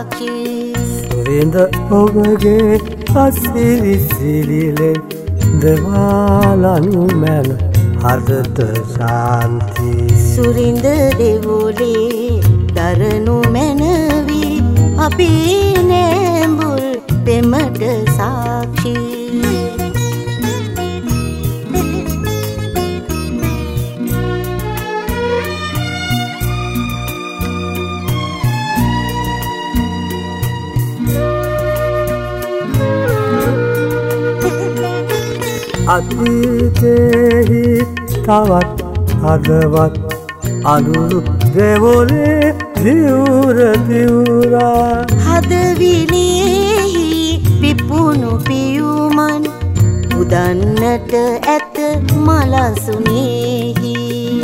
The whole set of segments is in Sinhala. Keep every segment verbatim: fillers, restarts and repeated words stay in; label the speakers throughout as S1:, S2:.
S1: සාක්ෂි
S2: සුරිඳ ඔබගේ අසිරිසිලිලෙන් දෙවාලනු මැන හදට ශාන්ති
S1: සුරිඳ දෙවොලේ දරනු මැනවි අපි නෑඹුල් පෙමට සාක්ෂි
S2: අතීතෙහි තවත් හදවත් අඳුරු දෙවොලේ දිවුර දිවුරා
S1: හදවිලියෙහි පිපුණු පියුමන් උදන්නට ඇත මලසුනේහි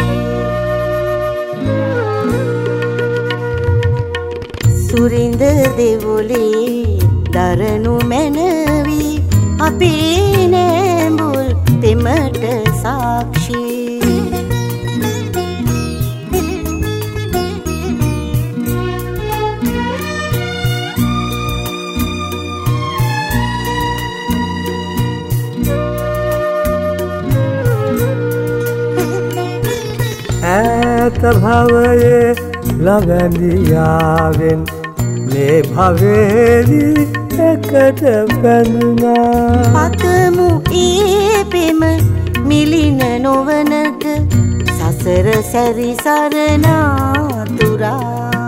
S1: සුරිඳ දෙවොලේ දරනු මැනවි අපේ නෑඹුල් පෙමට සාක්ෂි
S2: ඈත භවයේ ලබැඳියාවෙන් මේ භවයේදී එකට බැඳුනා
S1: පතමු ඒ පෙම මිලින නොවනට සසර සැරිසරනා තුරා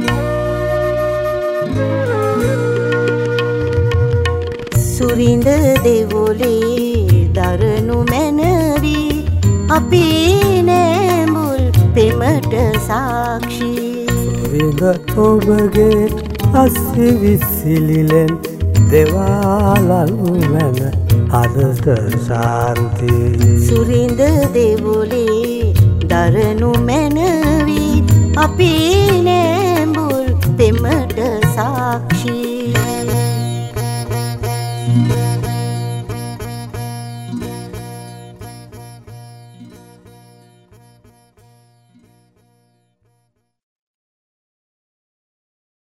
S1: සුරිඳ දෙවොලේ දරනු මැනවි අපේ නෑඹුල් පෙමට සාක්ෂි
S2: සුරිඳ ඔබගේ අසිරිසිලිලෙන් දෙවාලනු මැන හදට ශාන්ති
S1: සුරිඳ දෙවොලේ දරනු මැනවි අපේ නෑ